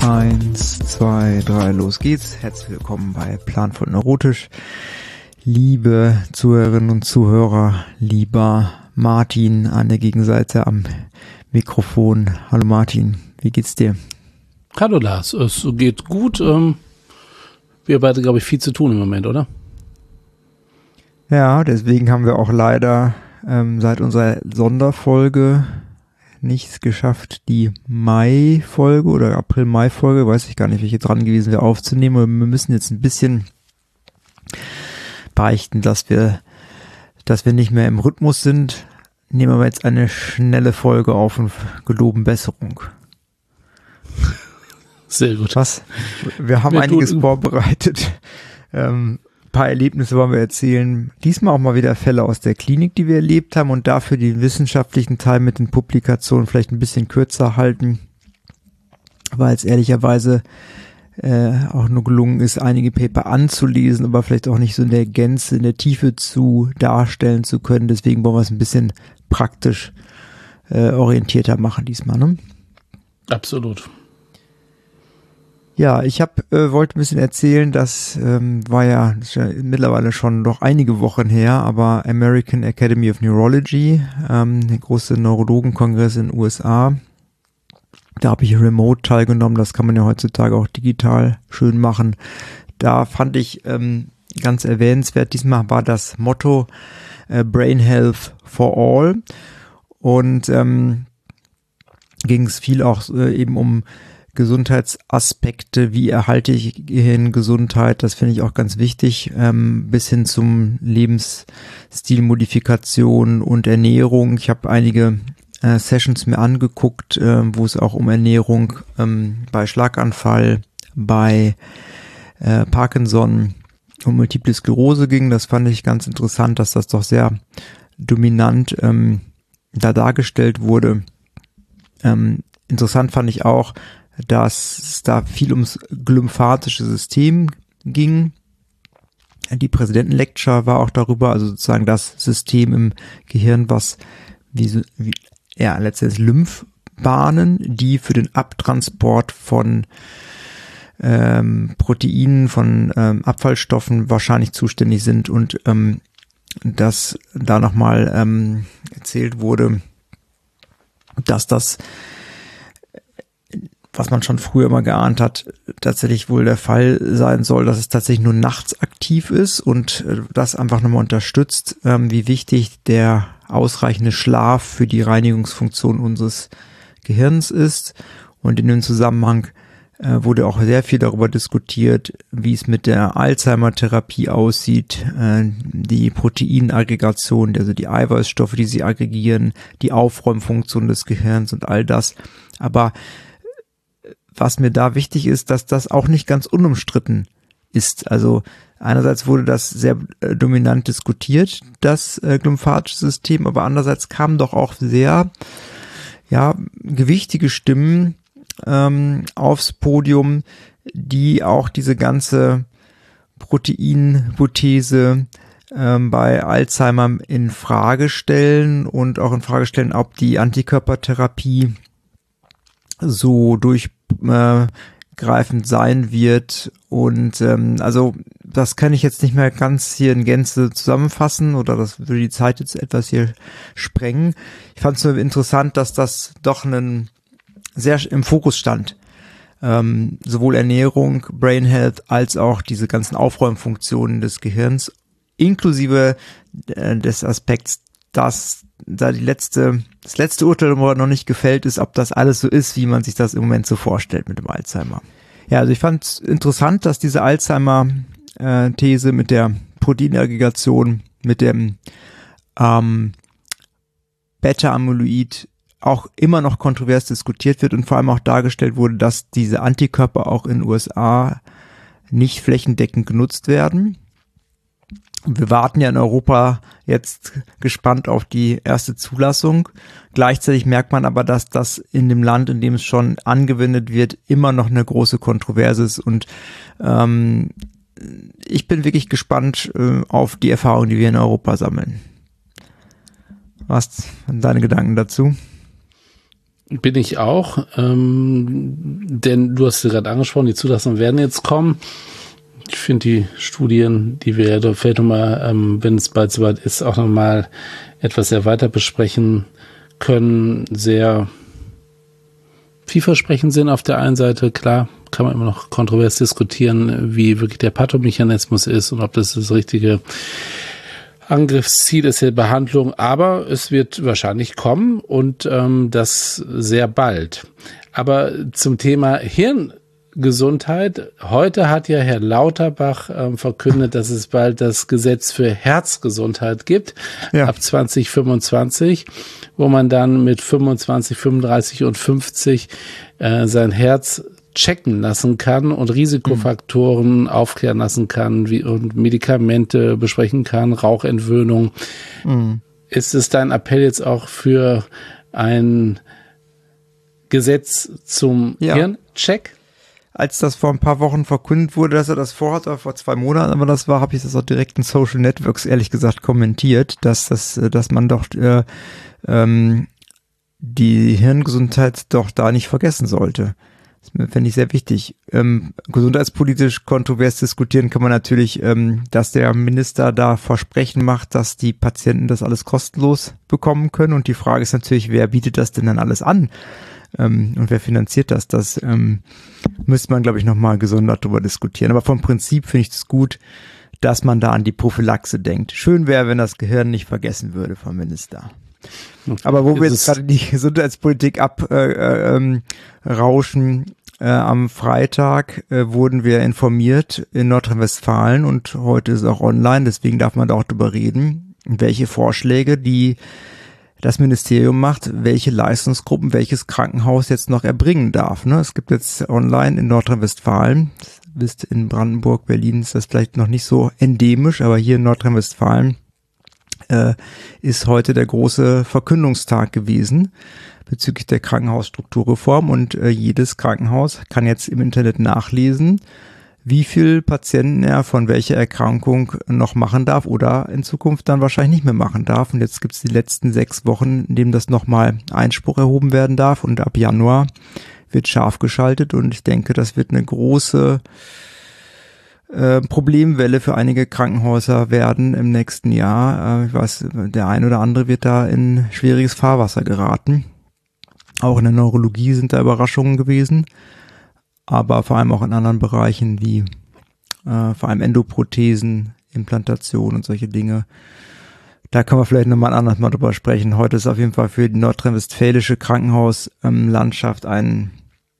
1, 2, 3, los geht's. Herzlich willkommen bei Planvoll Neurotisch. Liebe Zuhörerinnen und Zuhörer, lieber Martin an der Gegenseite am Mikrofon. Hallo Martin, wie geht's dir? Hallo Lars, es geht gut. Wir beide, glaube ich, viel zu tun im Moment, oder? Ja, deswegen haben wir auch leider seit unserer Sonderfolge nichts geschafft, die Mai-Folge oder April-Mai-Folge, weiß ich gar nicht, welche dran gewesen wäre, aufzunehmen. Aber wir müssen jetzt ein bisschen beichten, dass wir nicht mehr im Rhythmus sind. Nehmen wir jetzt eine schnelle Folge auf und geloben Besserung. Sehr gut. Was? Wir haben einiges vorbereitet. Paar Erlebnisse wollen wir erzählen. Diesmal auch mal wieder Fälle aus der Klinik, die wir erlebt haben und dafür den wissenschaftlichen Teil mit den Publikationen vielleicht ein bisschen kürzer halten, weil es ehrlicherweise auch nur gelungen ist, einige Paper anzulesen, aber vielleicht auch nicht so in der Gänze, in der Tiefe zu darstellen zu können. Deswegen wollen wir es ein bisschen praktisch orientierter machen diesmal, ne? Absolut. Ja, ich wollte ein bisschen erzählen, das war ja mittlerweile schon noch einige Wochen her, aber American Academy of Neurology, der große Neurologenkongress in den USA, da habe ich remote teilgenommen, das kann man ja heutzutage auch digital schön machen. Da fand ich ganz erwähnenswert, diesmal war das Motto Brain Health for All und ging es viel auch eben um Gesundheitsaspekte, wie erhalte ich Gehirngesundheit, das finde ich auch ganz wichtig, bis hin zum Lebensstilmodifikation und Ernährung. Ich habe einige Sessions mir angeguckt, wo es auch um Ernährung bei Schlaganfall, bei Parkinson und Multiple Sklerose ging. Das fand ich ganz interessant, dass das doch sehr dominant da dargestellt wurde. Interessant fand ich auch, dass es da viel ums glymphatische System ging. Die Präsidentenlecture war auch darüber, also sozusagen das System im Gehirn, was letztendlich Lymphbahnen, die für den Abtransport von Proteinen, von Abfallstoffen wahrscheinlich zuständig sind und dass da nochmal erzählt wurde, dass das, was man schon früher immer geahnt hat, tatsächlich wohl der Fall sein soll, dass es tatsächlich nur nachts aktiv ist und das einfach nochmal unterstützt, wie wichtig der ausreichende Schlaf für die Reinigungsfunktion unseres Gehirns ist. Und in dem Zusammenhang wurde auch sehr viel darüber diskutiert, wie es mit der Alzheimer-Therapie aussieht, die Proteinaggregation, also die Eiweißstoffe, die sie aggregieren, die Aufräumfunktion des Gehirns und all das. Aber was mir da wichtig ist, dass das auch nicht ganz unumstritten ist. Also einerseits wurde das sehr dominant diskutiert, das glymphatische System, aber andererseits kamen doch auch sehr gewichtige Stimmen aufs Podium, die auch diese ganze Proteinhypothese bei Alzheimer in Frage stellen und auch in Frage stellen, ob die Antikörpertherapie so durchgreifend sein wird und also das kann ich jetzt nicht mehr ganz hier in Gänze zusammenfassen oder das würde die Zeit jetzt etwas hier sprengen. Ich fand es nur interessant, dass das doch sehr im Fokus stand. Sowohl Ernährung, Brain Health als auch diese ganzen Aufräumfunktionen des Gehirns inklusive des Aspekts, dass da das letzte Urteil noch nicht gefällt ist, ob das alles so ist, wie man sich das im Moment so vorstellt mit dem Alzheimer. Ja, also ich fand es interessant, dass diese Alzheimer-These mit der Proteinaggregation, mit dem Beta-Amyloid auch immer noch kontrovers diskutiert wird und vor allem auch dargestellt wurde, dass diese Antikörper auch in den USA nicht flächendeckend genutzt werden. Wir warten ja in Europa jetzt gespannt auf die erste Zulassung. Gleichzeitig merkt man aber, dass das in dem Land, in dem es schon angewendet wird, immer noch eine große Kontroverse ist. Und ich bin wirklich gespannt auf die Erfahrungen, die wir in Europa sammeln. Was sind deine Gedanken dazu? Bin ich auch, denn du hast es gerade angesprochen, die Zulassungen werden jetzt kommen. Ich finde die Studien, die wir da vielleicht nochmal, wenn es bald soweit ist, auch nochmal etwas sehr weiter besprechen können, sehr vielversprechend sind auf der einen Seite. Klar, kann man immer noch kontrovers diskutieren, wie wirklich der Pathomechanismus ist und ob das richtige Angriffsziel ist, der Behandlung. Aber es wird wahrscheinlich kommen und das sehr bald. Aber zum Thema Hirngesundheit. Heute hat ja Herr Lauterbach verkündet, dass es bald das Gesetz für Herzgesundheit gibt, ab 2025, wo man dann mit 25, 35 und 50 sein Herz checken lassen kann und Risikofaktoren aufklären lassen kann und Medikamente besprechen kann, Rauchentwöhnung. Ist es dein Appell jetzt auch für ein Gesetz zum Hirncheck? Als das vor ein paar Wochen verkündet wurde, dass er das vorhat, oder vor 2 Monaten, aber das war, habe ich das auch direkt in Social Networks ehrlich gesagt kommentiert, dass man doch die Hirngesundheit doch da nicht vergessen sollte. Das fände ich sehr wichtig. Gesundheitspolitisch kontrovers diskutieren kann man natürlich, dass der Minister da Versprechen macht, dass die Patienten das alles kostenlos bekommen können. Und die Frage ist natürlich, wer bietet das denn dann alles an? Und wer finanziert das? Das müsste man, glaube ich, nochmal gesondert darüber diskutieren. Aber vom Prinzip finde ich es gut, dass man da an die Prophylaxe denkt. Schön wäre, wenn das Gehirn nicht vergessen würde vom Minister. Aber wo wir jetzt gerade die Gesundheitspolitik abrauschen, am Freitag wurden wir informiert in Nordrhein-Westfalen und heute ist es auch online, deswegen darf man da auch drüber reden, welche Vorschläge das Ministerium macht, welche Leistungsgruppen welches Krankenhaus jetzt noch erbringen darf. Ne? Es gibt jetzt online in Nordrhein-Westfalen, wisst, in Brandenburg, Berlin ist das vielleicht noch nicht so endemisch, aber hier in Nordrhein-Westfalen ist heute der große Verkündungstag gewesen bezüglich der Krankenhausstrukturreform und jedes Krankenhaus kann jetzt im Internet nachlesen, wie viel Patienten er von welcher Erkrankung noch machen darf oder in Zukunft dann wahrscheinlich nicht mehr machen darf. Und jetzt gibt es die letzten 6 Wochen, in denen das nochmal Einspruch erhoben werden darf und ab Januar wird scharf geschaltet und ich denke, das wird eine große Problemwelle für einige Krankenhäuser werden im nächsten Jahr. Ich weiß, der ein oder andere wird da in schwieriges Fahrwasser geraten. Auch in der Neurologie sind da Überraschungen gewesen, aber vor allem auch in anderen Bereichen wie vor allem Endoprothesen, Implantation und solche Dinge. Da können wir vielleicht nochmal ein anderes Mal drüber sprechen. Heute ist auf jeden Fall für die nordrhein-westfälische Krankenhauslandschaft ein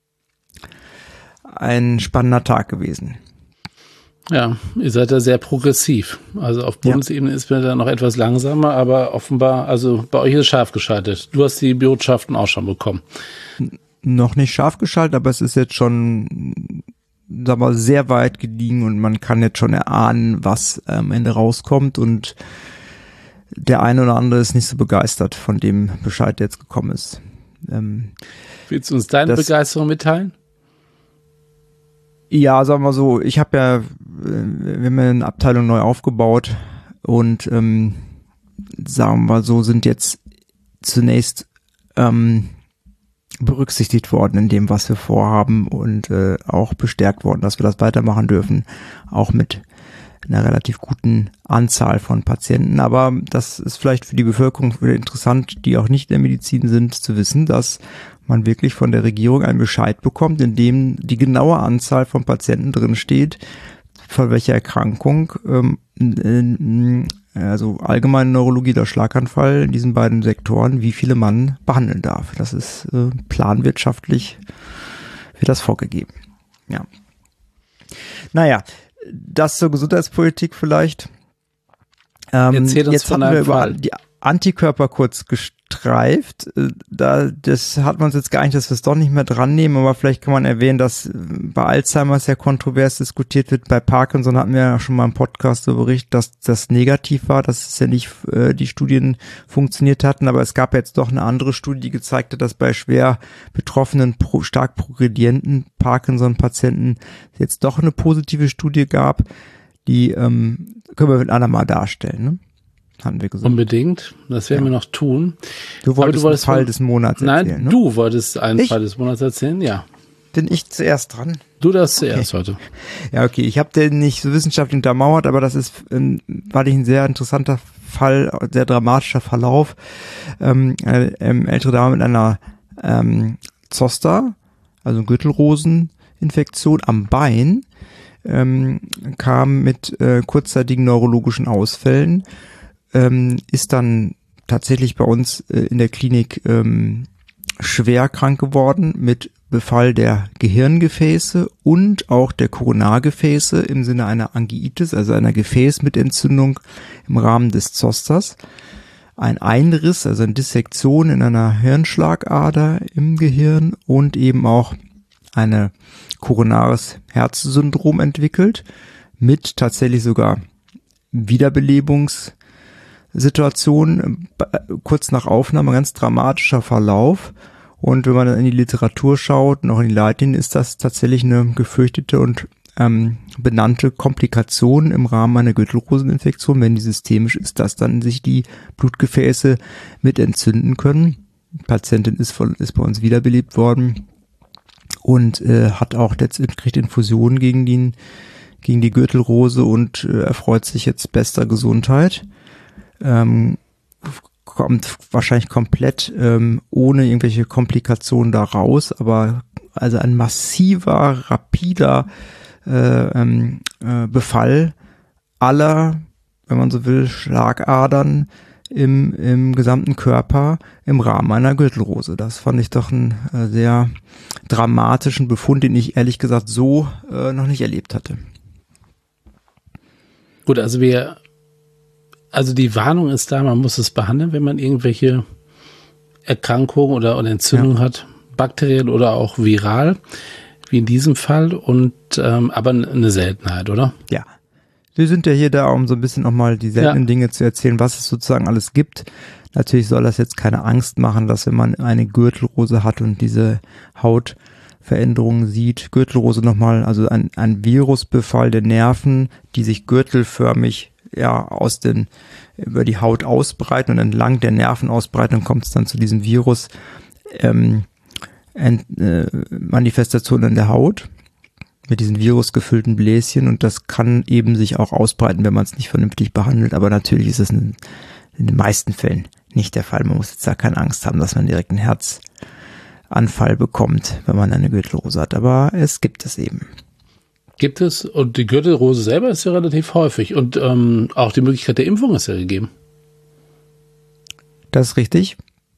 spannender Tag gewesen. Ja, ihr seid da sehr progressiv. Also auf Bundesebene ist mir da noch etwas langsamer, aber offenbar, also bei euch ist es scharf geschaltet. Du hast die Botschaften auch schon bekommen. Noch nicht scharf geschaltet, aber es ist jetzt schon, sagen wir, sehr weit gediegen und man kann jetzt schon erahnen, was am Ende rauskommt und der eine oder andere ist nicht so begeistert von dem Bescheid, der jetzt gekommen ist. Willst du uns deine Begeisterung mitteilen? Ja, sagen wir so, wir haben ja eine Abteilung neu aufgebaut und sagen wir so, sind jetzt zunächst berücksichtigt worden in dem, was wir vorhaben und auch bestärkt worden, dass wir das weitermachen dürfen, auch mit einer relativ guten Anzahl von Patienten. Aber das ist vielleicht für die Bevölkerung wieder interessant, die auch nicht in der Medizin sind, zu wissen, dass man wirklich von der Regierung einen Bescheid bekommt, in dem die genaue Anzahl von Patienten drin steht, von welcher Erkrankung, also allgemeine Neurologie oder Schlaganfall in diesen beiden Sektoren, wie viele man behandeln darf. Das ist planwirtschaftlich, wird das vorgegeben. Ja. Naja, das zur Gesundheitspolitik vielleicht. Erzähl uns jetzt von hatten wir einem über Fall. die Antikörper kurz gestreift. Das hat man uns jetzt geeinigt, dass wir es doch nicht mehr dran nehmen, aber vielleicht kann man erwähnen, dass bei Alzheimer sehr kontrovers diskutiert wird. Bei Parkinson hatten wir ja schon mal im Podcast so berichtet, dass das negativ war, dass es ja nicht die Studien funktioniert hatten, aber es gab jetzt doch eine andere Studie, die gezeigt hat, dass bei schwer betroffenen, stark progredienten Parkinson-Patienten jetzt doch eine positive Studie gab. Die können wir mit andermal darstellen, ne? hatten wir gesagt. Unbedingt, das werden wir noch tun. Du wolltest einen Fall des Monats erzählen, Nein, ne? du wolltest einen Fall des Monats erzählen, ja. Bin ich zuerst dran? Du darfst zuerst heute. Ja, okay, ich habe den nicht so wissenschaftlich untermauert, aber das ist, war ein sehr interessanter Fall, sehr dramatischer Verlauf. Eine ältere Dame mit einer Zoster, also Gürtelroseninfektion am Bein, kam mit kurzzeitigen neurologischen Ausfällen, ist dann tatsächlich bei uns in der Klinik schwer krank geworden mit Befall der Gehirngefäße und auch der Koronargefäße im Sinne einer Angiitis, also einer Gefäßmitentzündung im Rahmen des Zosters. Ein Einriss, also eine Dissektion in einer Hirnschlagader im Gehirn und eben auch eine koronares Herzsyndrom entwickelt, mit tatsächlich sogar Wiederbelebungssituationen, kurz nach Aufnahme, ganz dramatischer Verlauf. Und wenn man dann in die Literatur schaut, noch in die Leitlinien, ist das tatsächlich eine gefürchtete und benannte Komplikation im Rahmen einer Gürtelroseninfektion, wenn die systemisch ist, dass dann sich die Blutgefäße mit entzünden können. Die Patientin ist bei uns wiederbelebt worden und hat auch kriegt Infusionen gegen die Gürtelrose und erfreut sich jetzt bester Gesundheit. Kommt wahrscheinlich komplett ohne irgendwelche Komplikationen da raus, aber also ein massiver, rapider Befall aller, wenn man so will, Schlagadern im gesamten Körper im Rahmen einer Gürtelrose. Das fand ich doch einen sehr dramatischen Befund, den ich ehrlich gesagt so noch nicht erlebt hatte. Gut, also die Warnung ist da, man muss es behandeln, wenn man irgendwelche Erkrankungen oder Entzündungen hat, bakteriell oder auch viral, wie in diesem Fall, und aber eine Seltenheit, oder? Ja. Wir sind ja hier da, um so ein bisschen auch mal die seltenen Dinge zu erzählen, was es sozusagen alles gibt. Natürlich soll das jetzt keine Angst machen, dass wenn man eine Gürtelrose hat und diese Hautveränderungen sieht, Gürtelrose nochmal, also ein Virusbefall der Nerven, die sich gürtelförmig über die Haut ausbreiten und entlang der Nerven ausbreiten, und kommt es dann zu diesem Virus Manifestationen in der Haut mit diesen virusgefüllten Bläschen, und das kann eben sich auch ausbreiten, wenn man es nicht vernünftig behandelt, aber natürlich ist es in den meisten Fällen nicht der Fall. Man muss jetzt da keine Angst haben, dass man direkt einen Herzanfall bekommt, wenn man eine Gürtelrose hat, aber es gibt es eben. Gibt es, und die Gürtelrose selber ist ja relativ häufig, und auch die Möglichkeit der Impfung ist ja gegeben. Das ist richtig.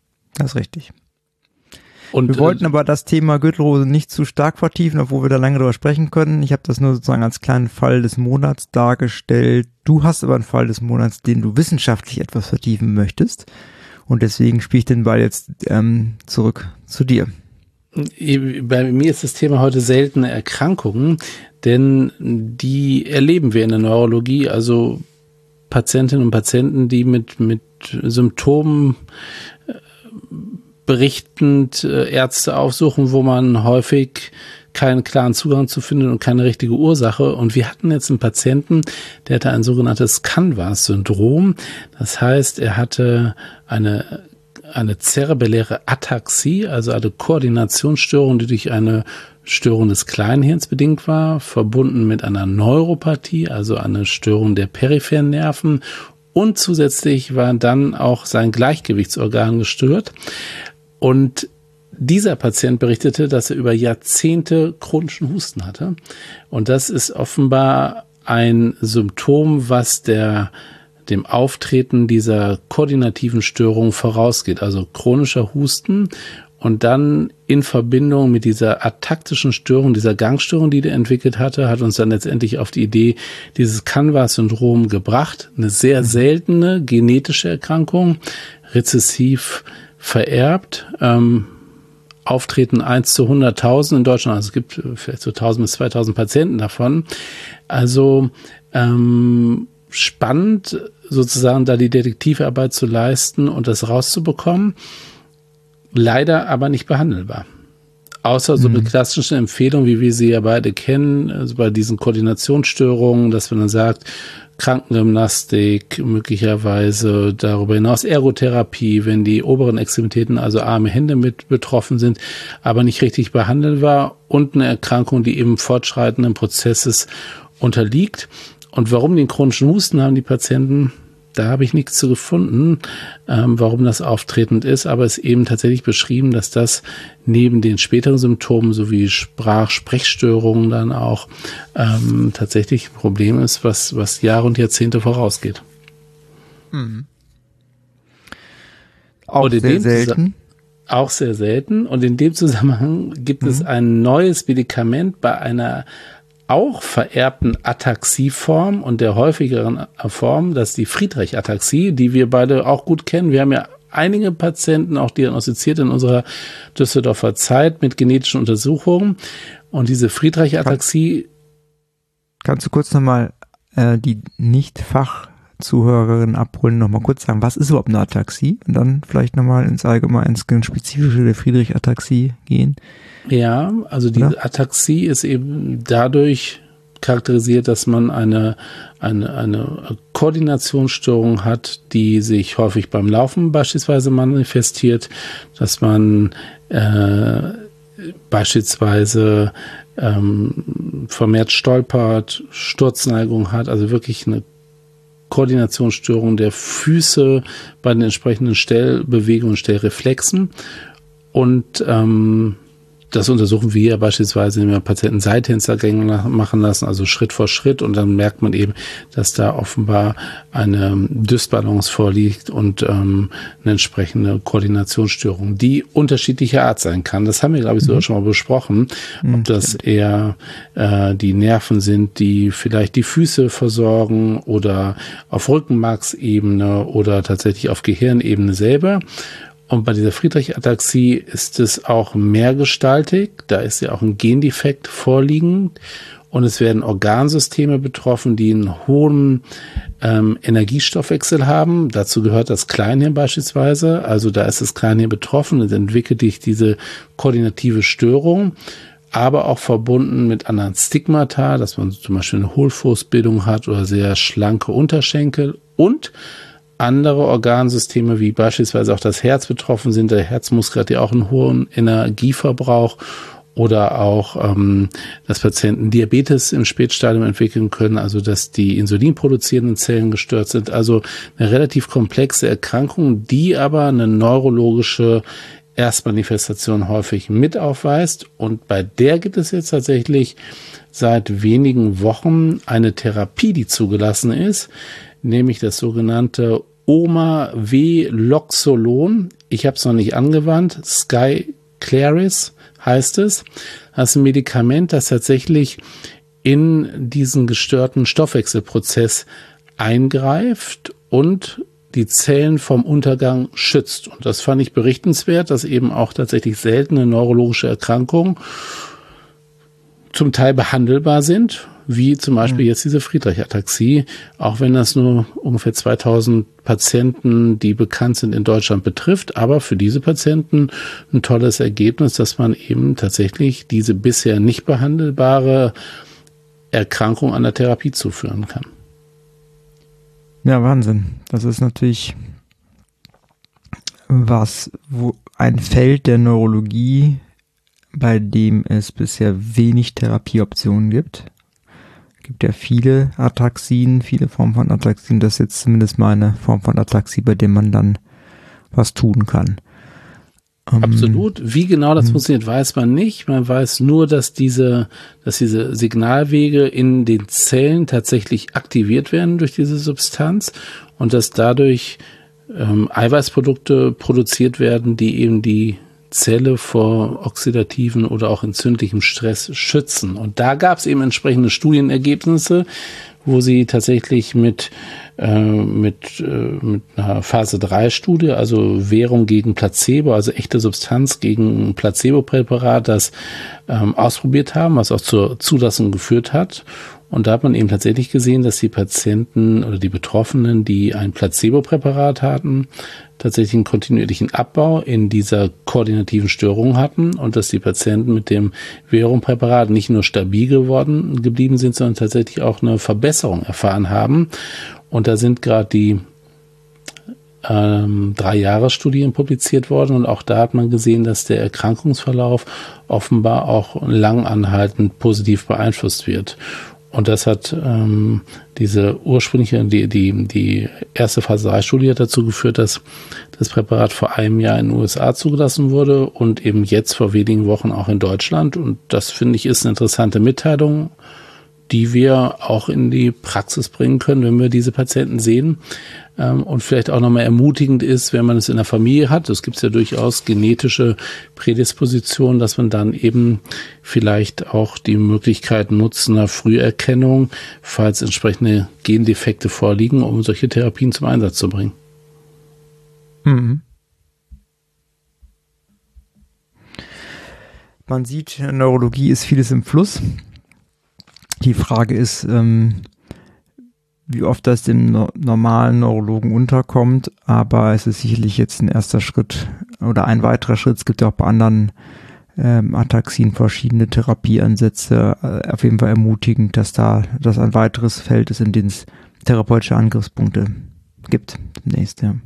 Und wir wollten aber das Thema Gürtelrose nicht zu stark vertiefen, obwohl wir da lange drüber sprechen können. Ich habe das nur sozusagen als kleinen Fall des Monats dargestellt. Du hast aber einen Fall des Monats, den du wissenschaftlich etwas vertiefen möchtest. Und deswegen spiele ich den Ball jetzt zurück zu dir. Bei mir ist das Thema heute seltene Erkrankungen, denn die erleben wir in der Neurologie, also Patientinnen und Patienten, die mit Symptomen berichtend Ärzte aufsuchen, wo man häufig keinen klaren Zugang zu findet und keine richtige Ursache. Und wir hatten jetzt einen Patienten, der hatte ein sogenanntes Canvas-Syndrom. Das heißt, er hatte eine zerebelläre Ataxie, also eine Koordinationsstörung, die durch eine Störung des Kleinhirns bedingt war, verbunden mit einer Neuropathie, also eine Störung der peripheren Nerven, und zusätzlich war dann auch sein Gleichgewichtsorgan gestört. Und dieser Patient berichtete, dass er über Jahrzehnte chronischen Husten hatte. Und das ist offenbar ein Symptom, was dem Auftreten dieser koordinativen Störung vorausgeht. Also chronischer Husten und dann in Verbindung mit dieser ataktischen Störung, dieser Gangstörung, die der entwickelt hatte, hat uns dann letztendlich auf die Idee dieses Canvas-Syndrom gebracht. Eine sehr seltene genetische Erkrankung, rezessiv vererbt, Auftreten 1 zu 100.000 in Deutschland. Also es gibt vielleicht so 1.000 bis 2.000 Patienten davon. Also spannend, sozusagen da die Detektivarbeit zu leisten und das rauszubekommen. Leider aber nicht behandelbar. Außer so eine klassische Empfehlung, wie wir sie ja beide kennen, also bei diesen Koordinationsstörungen, dass man dann sagt, Krankengymnastik, möglicherweise darüber hinaus Ergotherapie, wenn die oberen Extremitäten, also Arme, Hände mit betroffen sind, aber nicht richtig behandelbar und eine Erkrankung, die eben fortschreitenden Prozesses unterliegt. Und warum den chronischen Husten haben die Patienten? Da habe ich nichts zu gefunden, warum das auftretend ist, aber es ist eben tatsächlich beschrieben, dass das neben den späteren Symptomen sowie Sprechstörungen dann auch tatsächlich ein Problem ist, was Jahre und Jahrzehnte vorausgeht. Mhm. Auch sehr selten. Auch sehr selten. Und in dem Zusammenhang gibt es ein neues Medikament bei einer auch vererbten Ataxieform und der häufigeren Form, das ist die Friedreich-Ataxie, die wir beide auch gut kennen. Wir haben ja einige Patienten auch diagnostiziert in unserer Düsseldorfer Zeit mit genetischen Untersuchungen. Und diese Friedreich-Ataxie... Kannst du kurz nochmal die Nicht-Fachzuhörerinnen abholen, nochmal kurz sagen, was ist überhaupt eine Ataxie? Und dann vielleicht nochmal ins Spezifische der Friedreich-Ataxie gehen. Ja, also die Ataxie ist eben dadurch charakterisiert, dass man eine Koordinationsstörung hat, die sich häufig beim Laufen beispielsweise manifestiert, dass man beispielsweise vermehrt stolpert, Sturzneigung hat, also wirklich eine Koordinationsstörung der Füße bei den entsprechenden Stellbewegungen und Stellreflexen. Und das untersuchen wir ja beispielsweise, wenn wir Patienten Seithänzergänge machen lassen, also Schritt vor Schritt, und dann merkt man eben, dass da offenbar eine Dysbalance vorliegt und eine entsprechende Koordinationsstörung, die unterschiedlicher Art sein kann. Das haben wir, glaube ich, sogar schon mal besprochen, ob das eher die Nerven sind, die vielleicht die Füße versorgen oder auf Rückenmarksebene oder tatsächlich auf Gehirnebene selber. Und bei dieser Friedreich-Ataxie ist es auch mehrgestaltig. Da ist ja auch ein Gendefekt vorliegend. Und es werden Organsysteme betroffen, die einen hohen Energiestoffwechsel haben. Dazu gehört das Kleinhirn beispielsweise. Also da ist das Kleinhirn betroffen. Es entwickelt sich diese koordinative Störung, aber auch verbunden mit anderen Stigmata, dass man zum Beispiel eine Hohlfußbildung hat oder sehr schlanke Unterschenkel und andere Organsysteme, wie beispielsweise auch das Herz betroffen sind. Der Herzmuskel hat ja auch einen hohen Energieverbrauch, oder auch, dass Patienten Diabetes im Spätstadium entwickeln können, also dass die insulinproduzierenden Zellen gestört sind. Also eine relativ komplexe Erkrankung, die aber eine neurologische Erstmanifestation häufig mit aufweist. Und bei der gibt es jetzt tatsächlich seit wenigen Wochen eine Therapie, die zugelassen ist, nämlich das sogenannte Oma-W-Loxolon. Ich habe es noch nicht angewandt. Skyclarys heißt es. Das ist ein Medikament, das tatsächlich in diesen gestörten Stoffwechselprozess eingreift und die Zellen vom Untergang schützt. Und das fand ich berichtenswert, dass eben auch tatsächlich seltene neurologische Erkrankungen zum Teil behandelbar sind, wie zum Beispiel jetzt diese Friedreich-Ataxie, auch wenn das nur ungefähr 2000 Patienten, die bekannt sind, in Deutschland betrifft, aber für diese Patienten ein tolles Ergebnis, dass man eben tatsächlich diese bisher nicht behandelbare Erkrankung an der Therapie zuführen kann. Ja, Wahnsinn. Das ist natürlich ein Feld der Neurologie, bei dem es bisher wenig Therapieoptionen gibt. Es gibt ja viele Ataxien, viele Formen von Ataxien. Das ist jetzt zumindest mal eine Form von Ataxie, bei der man dann was tun kann. Absolut. Wie genau das funktioniert, weiß man nicht. Man weiß nur, dass diese Signalwege in den Zellen tatsächlich aktiviert werden durch diese Substanz und dass dadurch Eiweißprodukte produziert werden, die eben die Zelle vor oxidativen oder auch entzündlichem Stress schützen. Und da gab es eben entsprechende Studienergebnisse, wo sie tatsächlich mit einer Phase-3-Studie, also Währung gegen Placebo, also echte Substanz gegen ein Placebo-Präparat, das ausprobiert haben, was auch zur Zulassung geführt hat. Und da hat man eben tatsächlich gesehen, dass die Patienten oder die Betroffenen, die ein Placebo-Präparat hatten, tatsächlich einen kontinuierlichen Abbau in dieser koordinativen Störung hatten und dass die Patienten mit dem Verum-Präparat nicht nur stabil geblieben sind, sondern tatsächlich auch eine Verbesserung erfahren haben. Und da sind gerade die 3-Jahres-Studien publiziert worden und auch da hat man gesehen, dass der Erkrankungsverlauf offenbar auch lang anhaltend positiv beeinflusst wird. Und das hat diese ursprüngliche, die erste Phase 3-Studie hat dazu geführt, dass das Präparat vor einem Jahr in den USA zugelassen wurde und eben jetzt vor wenigen Wochen auch in Deutschland. Und das, finde ich, ist eine interessante Mitteilung, die wir auch in die Praxis bringen können, wenn wir diese Patienten sehen. Und vielleicht auch nochmal ermutigend ist, wenn man es in der Familie hat. Es gibt ja durchaus genetische Prädispositionen, dass man dann eben vielleicht auch die Möglichkeit nutzt einer Früherkennung, falls entsprechende Gendefekte vorliegen, um solche Therapien zum Einsatz zu bringen. Mhm. Man sieht, Neurologie ist vieles im Fluss. Die Frage ist, wie oft das dem normalen Neurologen unterkommt, aber es ist sicherlich jetzt ein erster Schritt oder ein weiterer Schritt. Es gibt ja auch bei anderen Ataxien verschiedene Therapieansätze. Auf jeden Fall ermutigend, dass das ein weiteres Feld ist, in dem es therapeutische Angriffspunkte gibt demnächst. Ja.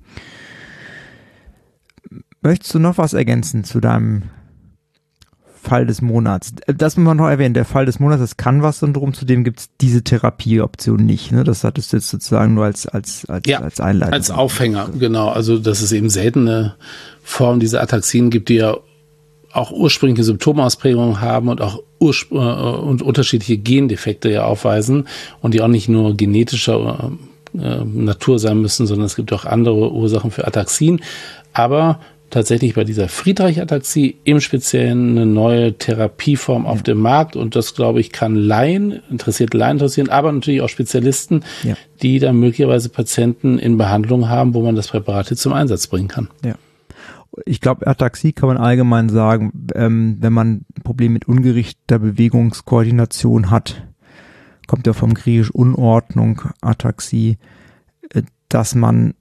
Möchtest du noch was ergänzen zu deinem Fall des Monats? Das muss man noch erwähnen, der Fall des Monats, das Canvas-Syndrom, zudem gibt es diese Therapieoption nicht. Ne? Das hattest du jetzt sozusagen nur als Einleitung. Als Aufhänger, genau. Also, dass es eben seltene Formen dieser Ataxien gibt, die ja auch ursprüngliche Symptomausprägungen haben und auch und unterschiedliche Gendefekte ja aufweisen und die auch nicht nur genetischer Natur sein müssen, sondern es gibt auch andere Ursachen für Ataxien. Aber tatsächlich bei dieser Friedreich-Ataxie im Speziellen eine neue Therapieform auf dem Markt und das, glaube ich, kann Laien interessieren, aber natürlich auch Spezialisten, die dann möglicherweise Patienten in Behandlung haben, wo man das Präparat jetzt zum Einsatz bringen kann. Ja. Ich glaube, Ataxie kann man allgemein sagen, wenn man ein Problem mit ungerichteter Bewegungskoordination hat, kommt ja vom Griechisch Unordnung, Ataxie, dass man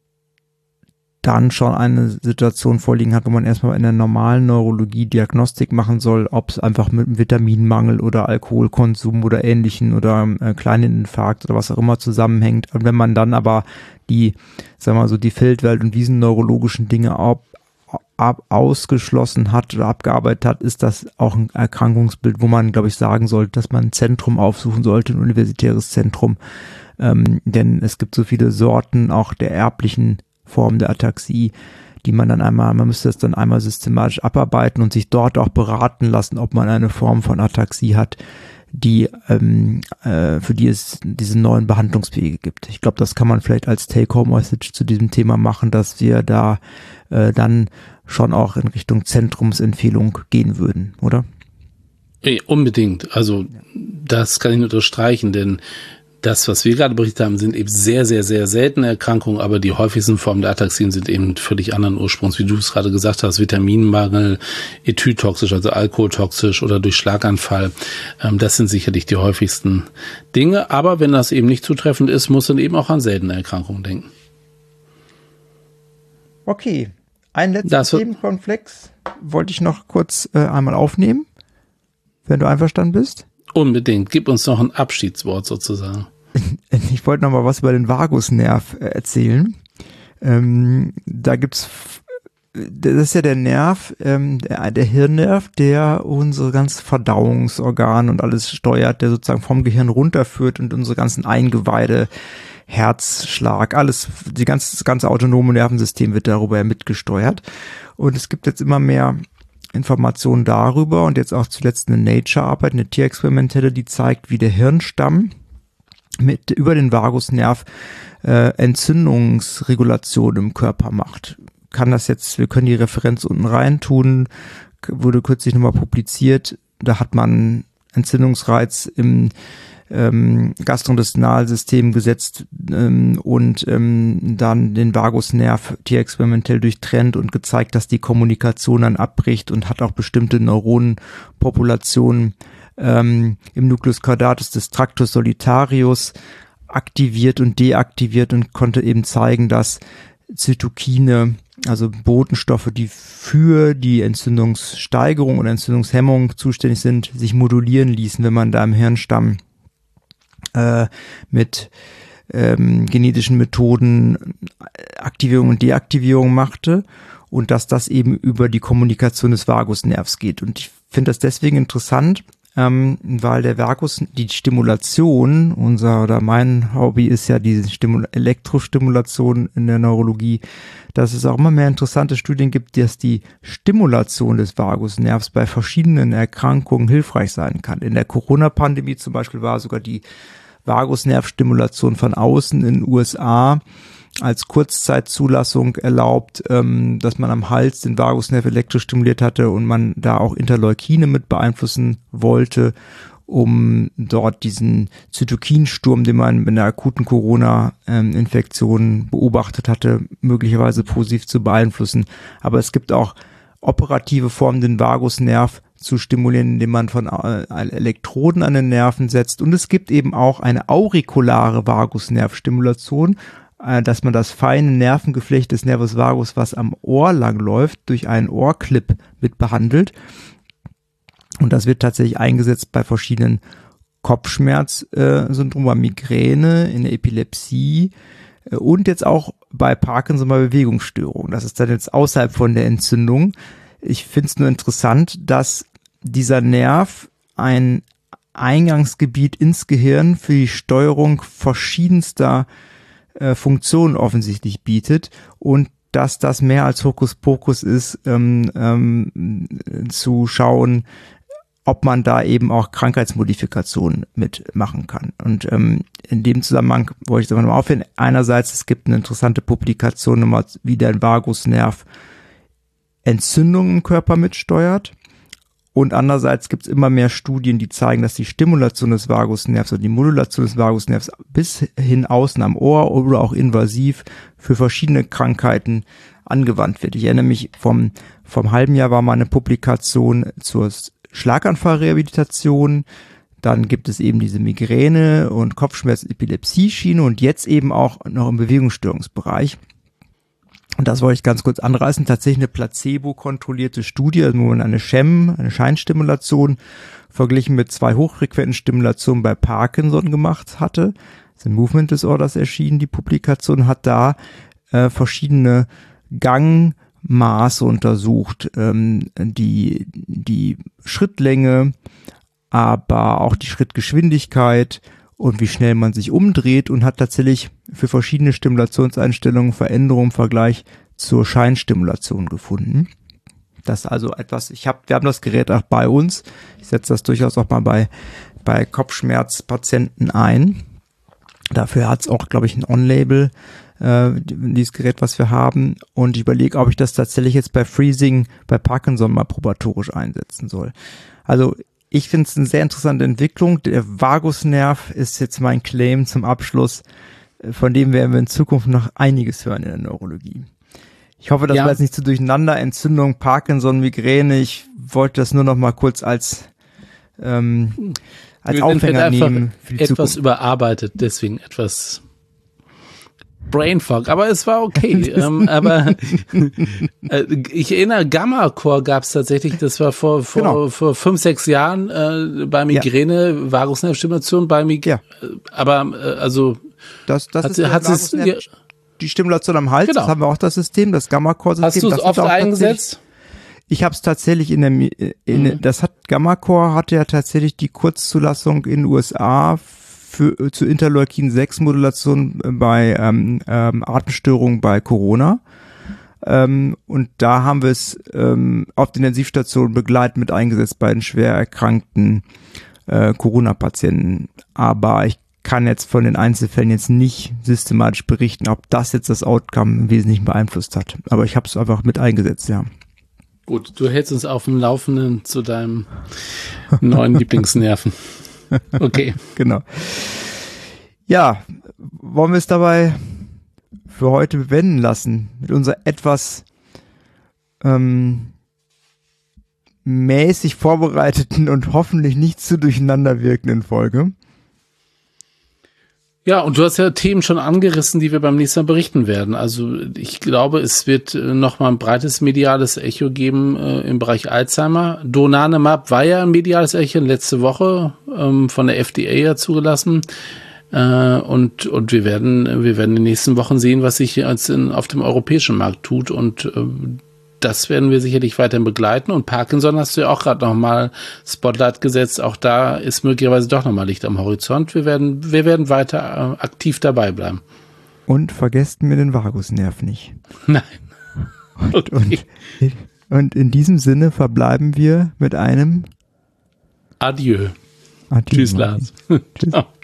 dann schon eine Situation vorliegen hat, wo man erstmal in der normalen Neurologie Diagnostik machen soll, ob es einfach mit einem Vitaminmangel oder Alkoholkonsum oder Ähnlichen oder kleinen Infarkt oder was auch immer zusammenhängt. Und wenn man dann aber die Feldwelt- und wiesenneurologischen Dinge ausgeschlossen hat oder abgearbeitet hat, ist das auch ein Erkrankungsbild, wo man, glaube ich, sagen sollte, dass man ein Zentrum aufsuchen sollte, ein universitäres Zentrum. Denn es gibt so viele Sorten auch der erblichen Form der Ataxie, die man müsste das dann einmal systematisch abarbeiten und sich dort auch beraten lassen, ob man eine Form von Ataxie hat, die für die es diese neuen Behandlungswege gibt. Ich glaube, das kann man vielleicht als Take-Home-Message zu diesem Thema machen, dass wir da dann schon auch in Richtung Zentrumsempfehlung gehen würden, oder? Unbedingt. Also das kann ich nur unterstreichen, denn das, was wir gerade berichtet haben, sind eben sehr, sehr, sehr seltene Erkrankungen, aber die häufigsten Formen der Ataxien sind eben völlig anderen Ursprungs, wie du es gerade gesagt hast, Vitaminmangel, ethytoxisch, also alkoholtoxisch oder durch Schlaganfall. Das sind sicherlich die häufigsten Dinge, aber wenn das eben nicht zutreffend ist, muss man eben auch an seltene Erkrankungen denken. Okay, ein letzter Themenkonflex wollte ich noch kurz einmal aufnehmen, wenn du einverstanden bist. Unbedingt. Gib uns noch ein Abschiedswort sozusagen. Ich wollte noch mal was über den Vagusnerv erzählen. Das ist ja der Nerv, der Hirnnerv, der unsere ganzen Verdauungsorgane und alles steuert, der sozusagen vom Gehirn runterführt und unsere ganzen Eingeweide, Herzschlag, alles, das ganze autonome Nervensystem wird darüber mitgesteuert. Und es gibt jetzt immer mehr Informationen darüber und jetzt auch zuletzt eine Nature-Arbeit, eine tierexperimentelle, die zeigt, wie der Hirnstamm über den Vagusnerv Entzündungsregulation im Körper macht. Wir können die Referenz unten rein tun, wurde kürzlich nochmal publiziert, da hat man Entzündungsreiz im Gastrointestinalsystem gesetzt und dann den Vagusnerv tierexperimentell durchtrennt und gezeigt, dass die Kommunikation dann abbricht und hat auch bestimmte Neuronenpopulationen im Nucleus caudatus des Tractus solitarius aktiviert und deaktiviert und konnte eben zeigen, dass Zytokine, also Botenstoffe, die für die Entzündungssteigerung und Entzündungshemmung zuständig sind, sich modulieren ließen, wenn man da im Hirnstamm mit genetischen Methoden Aktivierung und Deaktivierung machte und dass das eben über die Kommunikation des Vagusnervs geht. Und ich finde das deswegen interessant, weil der Vagus, die Stimulation, mein Hobby ist ja diese Elektrostimulation in der Neurologie, dass es auch immer mehr interessante Studien gibt, dass die Stimulation des Vagusnervs bei verschiedenen Erkrankungen hilfreich sein kann. In der Corona-Pandemie zum Beispiel war sogar die Vagusnervstimulation von außen in den USA als Kurzzeitzulassung erlaubt, dass man am Hals den Vagusnerv elektrisch stimuliert hatte und man da auch Interleukine mit beeinflussen wollte, um dort diesen Zytokinsturm, den man in der akuten Corona-Infektion beobachtet hatte, möglicherweise positiv zu beeinflussen. Aber es gibt auch operative Formen, den Vagusnerv zu stimulieren, indem man von Elektroden an den Nerven setzt. Und es gibt eben auch eine aurikulare Vagusnervstimulation, dass man das feine Nervengeflecht des Nervus vagus, was am Ohr lang läuft, durch einen Ohrclip mit behandelt. Und das wird tatsächlich eingesetzt bei verschiedenen Kopfschmerzsyndromen, bei Migräne, in der Epilepsie und jetzt auch bei Parkinson, bei Bewegungsstörungen. Das ist dann jetzt außerhalb von der Entzündung. Ich finde es nur interessant, dass dieser Nerv ein Eingangsgebiet ins Gehirn für die Steuerung verschiedenster Funktionen offensichtlich bietet und dass das mehr als Hokuspokus ist, zu schauen, ob man da eben auch Krankheitsmodifikationen mitmachen kann. Und in dem Zusammenhang wollte ich es aber nochmal aufhören. Einerseits, es gibt eine interessante Publikation, nochmal, wie der Vagusnerv Entzündungen im Körper mitsteuert. Und andererseits gibt es immer mehr Studien, die zeigen, dass die Stimulation des Vagusnervs und die Modulation des Vagusnervs bis hin außen am Ohr oder auch invasiv für verschiedene Krankheiten angewandt wird. Ich erinnere mich, vom halben Jahr war mal eine Publikation zur Schlaganfallrehabilitation. Dann gibt es eben diese Migräne- und Kopfschmerz-Epilepsie-Schiene und jetzt eben auch noch im Bewegungsstörungsbereich. Und das wollte ich ganz kurz anreißen. Tatsächlich eine placebo-kontrollierte Studie, also wo man eine SHAM, eine Scheinstimulation, verglichen mit 2 hochfrequenten Stimulationen bei Parkinson gemacht hatte. Das ist in Movement Disorders erschienen. Die Publikation hat da verschiedene Gangmaße untersucht, die Schrittlänge, aber auch die Schrittgeschwindigkeit und wie schnell man sich umdreht und hat tatsächlich für verschiedene Stimulationseinstellungen Veränderungen im Vergleich zur Scheinstimulation gefunden. Das ist also etwas, wir haben das Gerät auch bei uns. Ich setze das durchaus auch mal bei Kopfschmerzpatienten ein. Dafür hat es auch, glaube ich, ein On-Label, dieses Gerät, was wir haben. Und ich überlege, ob ich das tatsächlich jetzt bei Freezing, bei Parkinson mal probatorisch einsetzen soll. Also ich finde es eine sehr interessante Entwicklung. Der Vagusnerv ist jetzt mein Claim zum Abschluss, von dem werden wir in Zukunft noch einiges hören in der Neurologie. Ich hoffe, das war jetzt nicht zu durcheinander. Entzündung, Parkinson, Migräne. Ich wollte das nur noch mal kurz als Aufhänger nehmen. Für die etwas Zukunft. Überarbeitet, deswegen etwas Brainfog, aber es war okay. Aber ich erinnere, Gamma-Core gab es tatsächlich, das war vor 5, 6 Jahren bei Migräne, Vagusnervstimulation bei Migräne. Ja. Aber also das ist die Stimulation am Hals, Das haben wir auch das System, das Gamma-Core-System. Hast du es oft eingesetzt? Ich habe es tatsächlich Gamma-Core hatte ja tatsächlich die Kurzzulassung in den USA zur Interleukin-6-Modulation bei Atemstörungen bei Corona. Und da haben wir es auf der Intensivstation begleitend mit eingesetzt bei den schwer erkrankten Corona-Patienten. Aber ich kann jetzt von den Einzelfällen jetzt nicht systematisch berichten, ob das jetzt das Outcome im Wesentlichen beeinflusst hat. Aber ich habe es einfach mit eingesetzt, ja. Gut, du hältst uns auf dem Laufenden zu deinem neuen Lieblingsnerven. Okay. Genau. Ja, wollen wir es dabei für heute bewenden lassen mit unserer etwas mäßig vorbereiteten und hoffentlich nicht zu durcheinander wirkenden Folge. Ja, und du hast ja Themen schon angerissen, die wir beim nächsten Mal berichten werden. Also ich glaube, es wird nochmal ein breites mediales Echo geben im Bereich Alzheimer. Donanemab war ja ein mediales Echo letzte Woche von der FDA ja zugelassen. Und wir werden in den nächsten Wochen sehen, was sich auf dem europäischen Markt tut. Und das werden wir sicherlich weiterhin begleiten. Und Parkinson hast du ja auch gerade nochmal Spotlight gesetzt. Auch da ist möglicherweise doch nochmal Licht am Horizont. Wir werden weiter aktiv dabei bleiben. Und vergesst mir den Vagusnerv nicht. Nein. Okay. Und in diesem Sinne verbleiben wir mit einem Adieu. Adieu. Tschüss, Lars. Tschüss. Ciao.